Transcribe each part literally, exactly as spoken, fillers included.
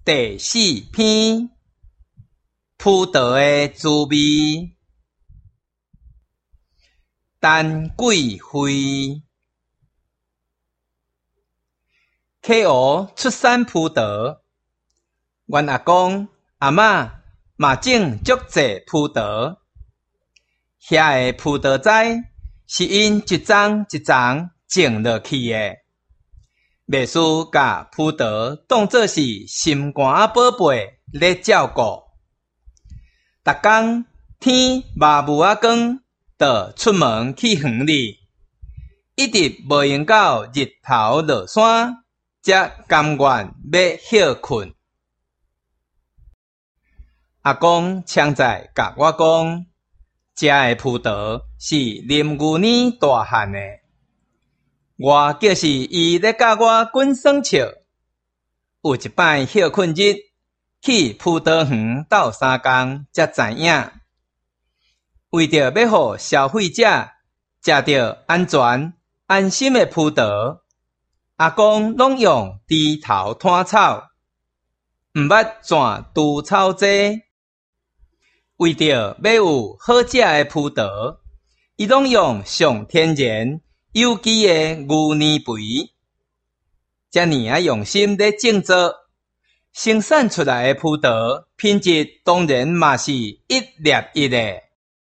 第四篇：葡萄的滋味。丹桂花，溪湖出产葡萄。阮阿公阿嬷嘛种足济葡萄，遐个葡萄栽是因一丛一丛种落去的，袂输甲葡萄当作是心肝宝贝咧照顾。逐工天麻雾啊光，就出门去园里，一直无用到日头落山，才甘愿要歇困。阿公常在甲我讲，食的葡萄是啉牛奶大汉的。我就是伊咧教我滚耍笑。有一摆歇困日，去葡萄园斗三工，才知影，为着要互消费者食到安全安心的葡萄，阿公拢用猪头炭草，毋捌怎除草剂。为着要有好食的葡萄，伊拢用上天然有机的牛奶肥，遮尔啊用心咧种作，生产出来的葡萄品质当然嘛是一粒一的。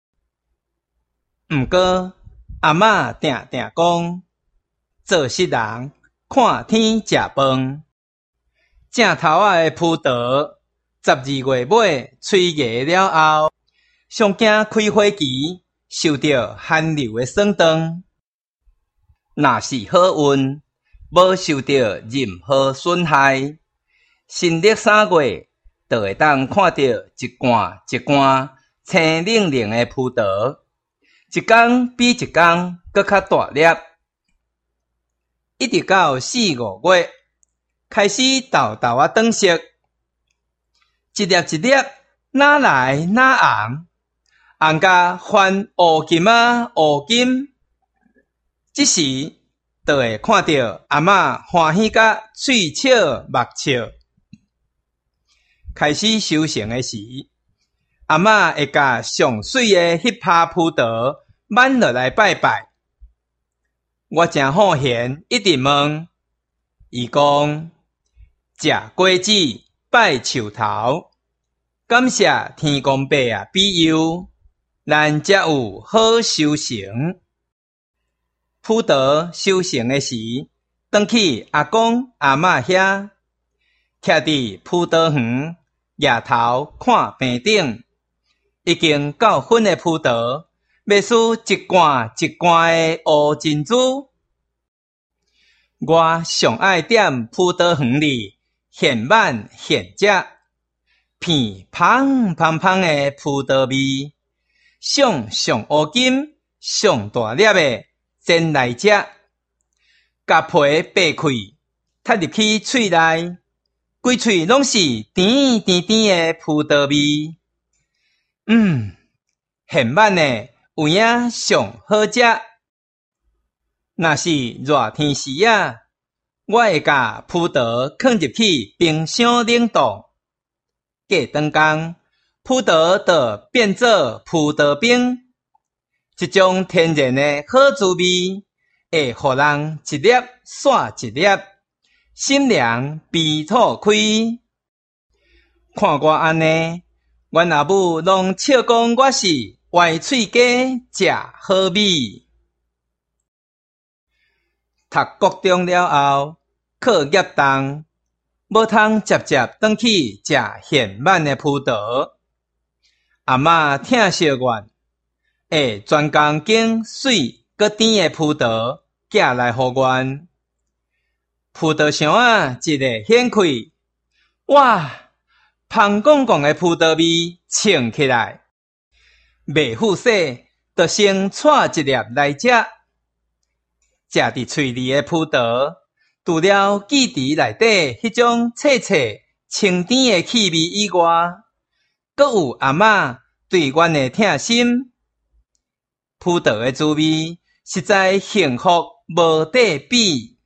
毋过阿嬷定定讲，做事人看天食饭，正头仔的葡萄十二月尾吹芽了后，上惊开花期受到寒流的霜冻。若是好运，无受到任何损害，新历三月就会当看到一罐一罐青冷冷的葡萄，一天比一天搁较大粒，一直到四五月开始豆豆啊转色，一粒一粒哪来哪红，红甲泛乌金啊乌金。这时就会看到阿嬷欢喜甲喙笑目笑。开始收成的时，阿嬷会甲上水的迄拍葡萄挽落来拜拜。我真好闲，一直问，伊讲：食果子拜树头，感谢天公伯啊庇佑，咱才有好收成。葡萄收成的时，转去阿公阿嬷遐，徛伫葡萄园夜头看平顶，已经够粉的葡萄，要输一罐一罐的乌珍珠。我上爱踮葡萄园里现挽现食，片香香香的葡萄味，上上乌金上大粒的煎来食，甲皮掰开，踢入去喙内，规喙拢是甜甜甜的葡萄味。嗯，现挽的有影上好食。若是热天时啊，我会甲葡萄放入去冰箱冷冻，过长工，葡萄就变做葡萄冰。这种天然的好滋味，会互人一粒煞一粒，心凉鼻吐开。看我安尼，阮阿母拢笑讲我是歪喙鸡食好味。读国中了后，课业重，无通接接转去食现挽的葡萄。阿嬷疼惜阮，会专工拣水搁甜的葡萄寄来互阮。葡萄箱啊一个掀开，哇，香滚滚的葡萄味冲起来，未赴洗就先带一粒来食。食伫喙里的葡萄，除了记忆内底迄种脆脆清甜的气味以外，阁有阿嬷对阮的疼心。葡萄的滋味实在幸福无底比。